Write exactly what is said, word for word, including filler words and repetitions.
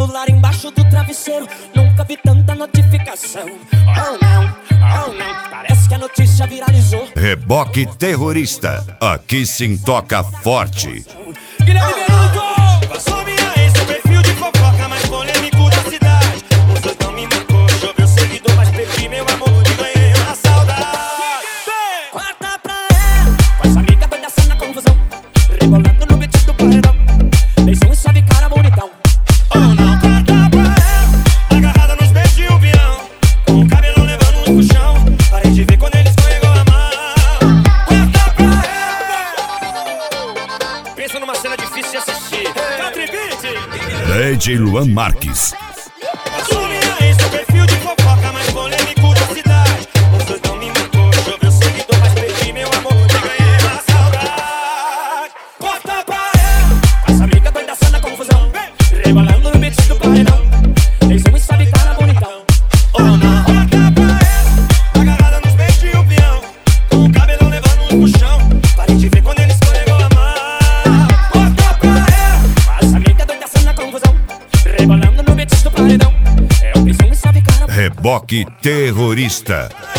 celular embaixo do travesseiro. Nunca vi tanta notificação. Oh não, oh não, parece que a notícia viralizou. Reboque Terrorista, aqui se toca forte. Guilherme Beruto! Passou minha ex, o perfil de fofoca mais polêmico da cidade. Os dois não me marcou, choveu seguidor, mas perdi meu amor e ganhei uma saudade. Corta pra ela, com essa amiga doida assim na confusão, rebolando no beat do paredão. Beijão e sobe cara bonitão. Oh não, corta pra ela, agarrada nos beijos de um peão, com o cabelo levando um puxão. Parei de ver quando ele escorregou a mão. Corta pra ela. Pensa numa cena difícil de assistir. Country Beat. D J Luan Marques. Passou minha ex, o perfil de fofoca mais polêmico da cidade. Os dois não me marcou, choveu seguidor, mas perdi meu amor e ganhei uma saudade. Corta pra ela, Com essa amiga doida assim na confusão, rebolando no beat do paredão. Beijão e sobe cara bonitão. oh não. Corta pra ela, agarrada nos beijos de um peão, com o cabelão levando um puxão. Parei de ver quando ele escorregou a mão. Corta pra ela. Com essa amiga doida assim na confusão, rebolando no beat do paredão. É o beijão e sobe cara bonitão. Reboque Terrorista.